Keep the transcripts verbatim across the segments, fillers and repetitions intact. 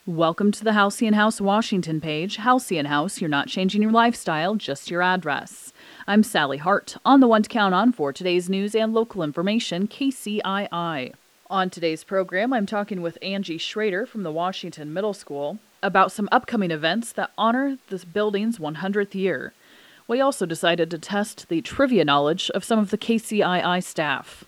Welcome to the Halcyon House Washington page. Halcyon House, you're not changing your lifestyle, just your address. I'm Sally Hart, on the one to count on for today's news and local information, K C I I. On today's program, I'm talking with Angie Schrader from the Washington Middle School about some upcoming events that honor this building's one hundredth year. We also decided to test the trivia knowledge of some of the K C I I staff.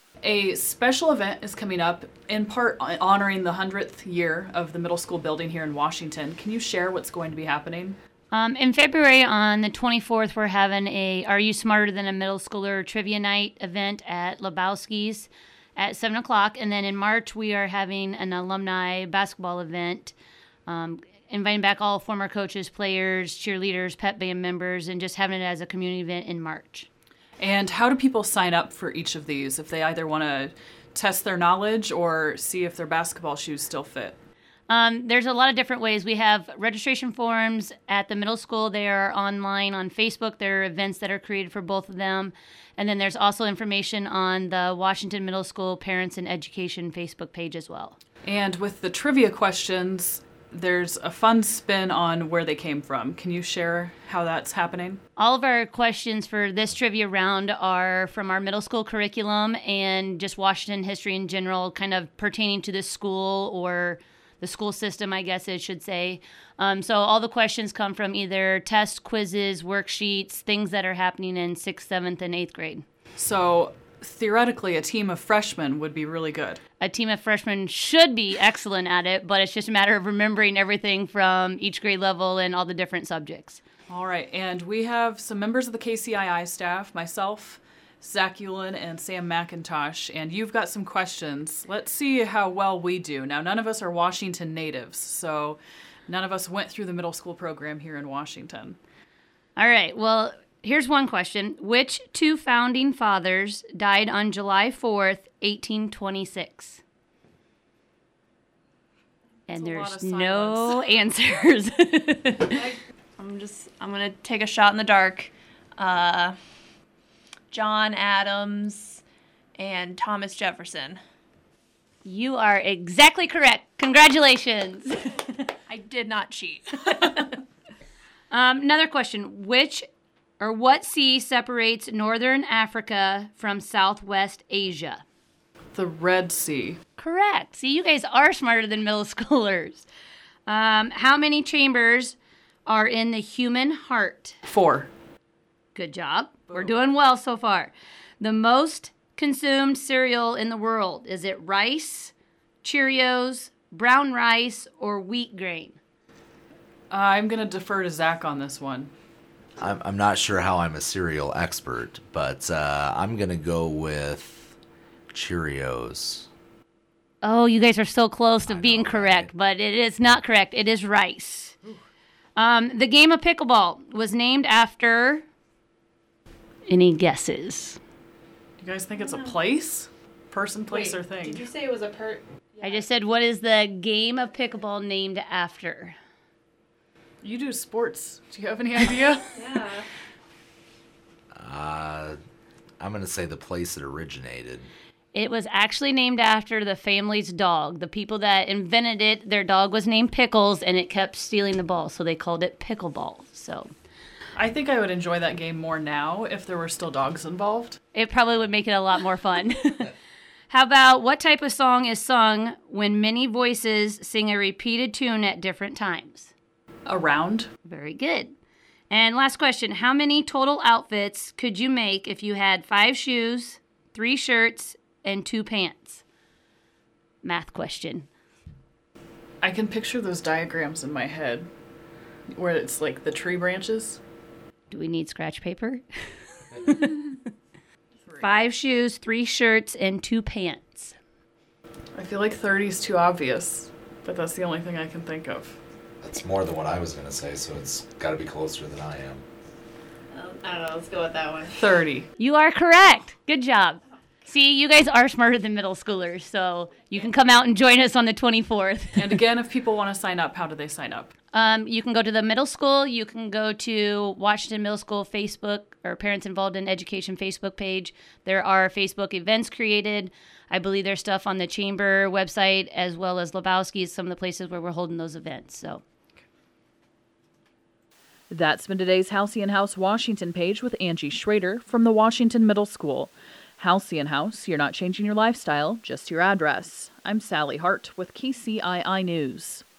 A special event is coming up, in part honoring the one hundredth year of the middle school building here in Washington. Can you share what's going to be happening? Um, in February, on the twenty-fourth, we're having a Are You Smarter Than a Middle Schooler trivia night event at Lebowski's at seven o'clock. And then in March, we are having an alumni basketball event, um, inviting back all former coaches, players, cheerleaders, pep band members, and just having it as a community event in March. And how do people sign up for each of these if they either want to test their knowledge or see if their basketball shoes still fit? Um, there's a lot of different ways. We have registration forms at the middle school. They are online on Facebook. There are events that are created for both of them. And then there's also information on the Washington Middle School Parents and Education Facebook page as well. And with the trivia questions, there's a fun spin on where they came from. Can you share how that's happening? All of our questions for this trivia round are from our middle school curriculum and just Washington history in general, kind of pertaining to the school or the school system, I guess it should say. Um, so all the questions come from either tests, quizzes, worksheets, things that are happening in sixth, seventh, and eighth grade. So theoretically, a team of freshmen would be really good. A team of freshmen should be excellent at it, but it's just a matter of remembering everything from each grade level and all the different subjects. All right, and we have some members of the K C I I staff, myself, Zach Ulen, and Sam McIntosh, and you've got some questions. Let's see how well we do. Now, none of us are Washington natives, so none of us went through the middle school program here in Washington. All right, well, here's one question. Which two founding fathers died on July fourth, eighteen twenty-six? And there's no answers. I, I'm just, I'm going to take a shot in the dark. Uh, John Adams and Thomas Jefferson. You are exactly correct. Congratulations. I did not cheat. um, another question. Which or what sea separates northern Africa from southwest Asia? The Red Sea. Correct. See, you guys are smarter than middle schoolers. Um, how many chambers are in the human heart? Four. Good job. Boom. We're doing well so far. The most consumed cereal in the world, is it rice, Cheerios, brown rice, or wheat grain? Uh, I'm going to defer to Zach on this one. I'm, I'm not sure how I'm a cereal expert, but uh, I'm going to go with Cheerios. Oh, you guys are so close to being correct, right? But it is not correct. It is rice. Um, the game of pickleball was named after... Any guesses? You guys think it's a place? Person, place, Wait, or thing? Did you say it was a per... Yeah. I just said, what is the game of pickleball named after? You do sports. Do you have any idea? Yeah. Uh, I'm going to say the place it originated. It was actually named after the family's dog. The people that invented it, their dog was named Pickles, and it kept stealing the ball, so they called it pickleball. So... I think I would enjoy that game more now if there were still dogs involved. It probably would make it a lot more fun. How about what type of song is sung when many voices sing a repeated tune at different times? A round. Very good. And last question. How many total outfits could you make if you had five shoes, three shirts, and two pants? Math question. I can picture those diagrams in my head where it's like the tree branches. Do we need scratch paper? Five shoes, three shirts, and two pants. I feel like thirty is too obvious, but that's the only thing I can think of. That's more than what I was going to say, so it's got to be closer than I am. Um, I don't know. Let's go with that one. thirty. You are correct. Good job. See, you guys are smarter than middle schoolers, so you can come out and join us on the twenty-fourth. And again, if people want to sign up, how do they sign up? Um, you can go to the middle school. You can go to Washington Middle School Facebook or Parents Involved in Education Facebook page. There are Facebook events created. I believe there's stuff on the chamber website as well as Lebowski's, some of the places where we're holding those events. So. That's been today's Halcyon House Washington page with Angie Schrader from the Washington Middle School. Halcyon House, you're not changing your lifestyle, just your address. I'm Sally Hart with K C I I News.